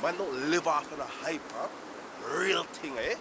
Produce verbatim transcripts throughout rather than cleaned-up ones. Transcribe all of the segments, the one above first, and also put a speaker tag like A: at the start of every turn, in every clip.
A: Man don't live off of the hype, huh? Real thing, eh?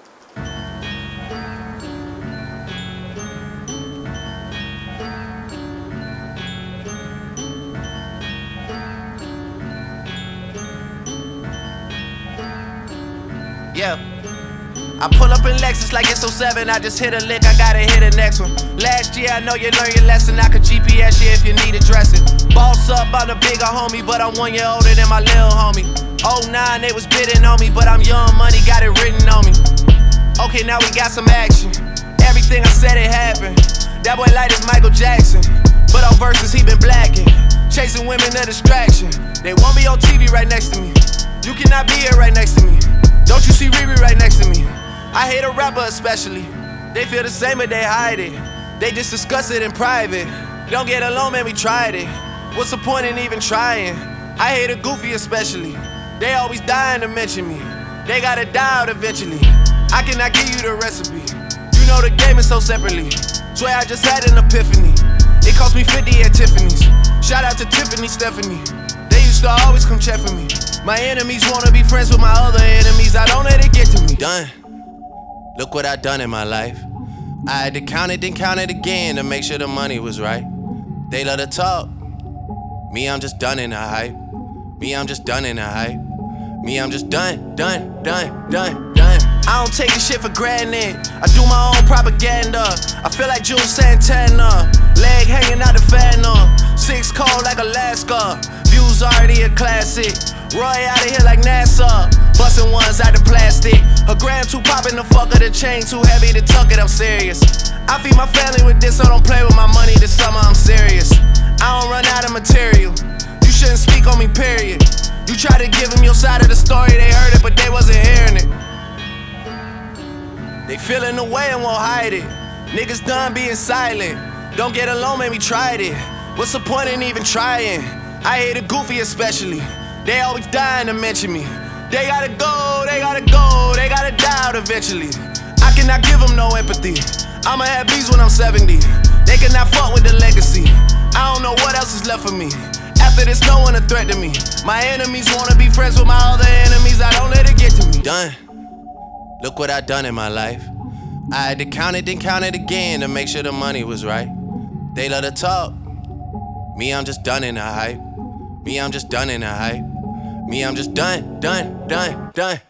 B: Yeah. I pull up in Lexus like it's oh seven. I just hit a lick, I gotta hit the next one. Last year I know you learned your lesson. I could G P S you if you need addressing. Boss up, I'm the bigger homie, but I'm one year older than my little homie. oh nine, they was bidding on me, but I'm young money, got it written on me. Okay, now we got some action. Everything I said it happened. That boy light is Michael Jackson, but on verses he been blacking. Chasing women a distraction. They won't be on T V right next to me. You cannot be here right next to me. Don't you see Riri right next to me? I hate a rapper especially. They feel the same but they hide it. They just discuss it in private. Don't get along, man, we tried it. What's the point in even trying? I hate a goofy especially. They always dying to mention me. They gotta die out eventually. I cannot give you the recipe. You know the game is so separately. Swear I just had an epiphany. It cost me fifty at Tiffany's. Shout out to Tiffany Stephanie. They used to always come check for me. My enemies wanna be friends with my other enemies. I don't let it get to me. Done. Look what I done in my life. I had to count it, then count it again to make sure the money was right. They love to talk. Me, I'm just done in the hype. Me, I'm just done in the hype. Me, I'm just done, done, done, done, done. I don't take this shit for granted. I do my own propaganda. I feel like Jules Santana. Leg hanging out the fan on. Six cold like Alaska. Views already a classic. Roy out of here like NASA. Bustin' ones out the plastic. Her gram too poppin' the fuck of the chain too heavy to tuck it, I'm serious. I feed my family with this, so don't play with my money this summer, I'm serious. I don't run out of material. You shouldn't speak on me, period. You try to give them your side of the story, they heard it, but they wasn't hearing it. They feeling the way and won't hide it. Niggas done being silent. Don't get alone, man, we tried it. What's the point in even trying? I hate a goofy especially. They always dying to mention me. They gotta go, they gotta go, they gotta die out eventually. I cannot give them no empathy. I'ma have bees when I'm seventy. They cannot fuck with the legacy. I don't know what else is left for me. After this, no one a threat to me. My enemies wanna be friends with my other enemies. I don't let it get to me. Done. Look what I done in my life. I had to count it, then count it again to make sure the money was right. They love to talk. Me, I'm just done in the hype. Me, I'm just done in the hype. Me, I'm just done, done, done, done.